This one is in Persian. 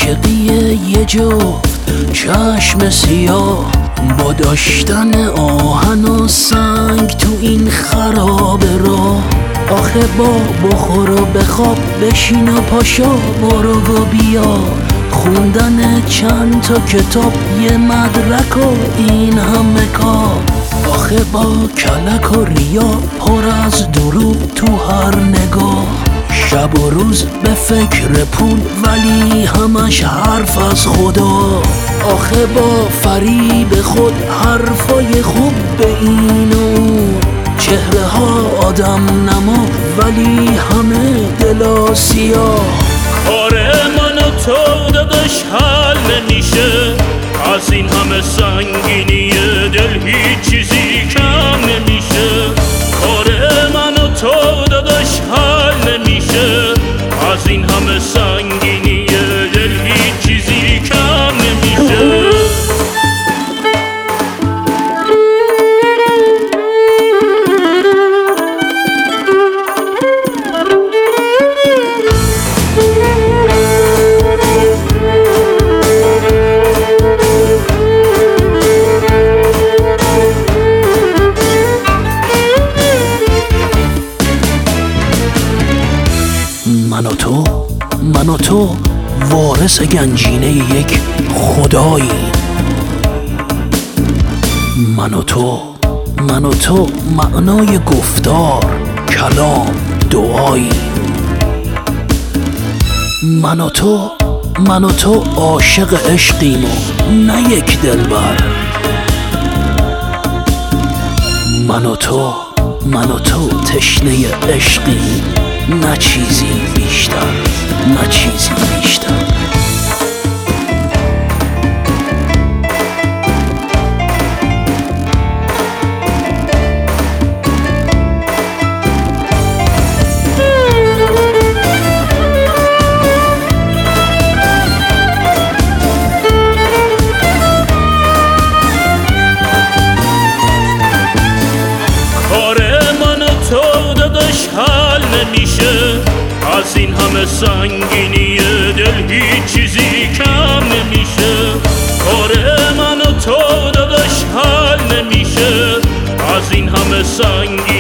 عاشقی یه جفت چشم سیاه با داشتن آهن و سنگ تو این خرابه راه. آخه بخور و بخواب، بشین و پاشو برو و بیا، خوندن چند تا کتاب، یه مدرک و این همه کار. آخه با کلک و ریا پر از دروغ تو هر نگاه، شب و روز به فکر پول ولی همش حرف از خدا. آخه با فریب خود حرفای خوب به این و اون، چهره ها آدم نما ولی همه دلا سیاه. کار من و تو داداش حل نمیشه، از این همه سنگینی دل هیچ چیزی کم نمیشه. کار من و تو داداش حل نمیشه، از این همه سنگینی دل هیچ چیزی کم نمیشه. من و تو وارث گنجینه یک خدایی. من و تو معنای گفتار، کلام، دعایی. من و تو عاشق عشقیم و نه یک دلبر. من و تو تشنه عشقیم، نه چیزی بیشتر. حل نمیشه، از این همه سنگینی دل هیچ چیزی کم نمیشه. کار من و تو داداش حل نمیشه، از این همه سنگینی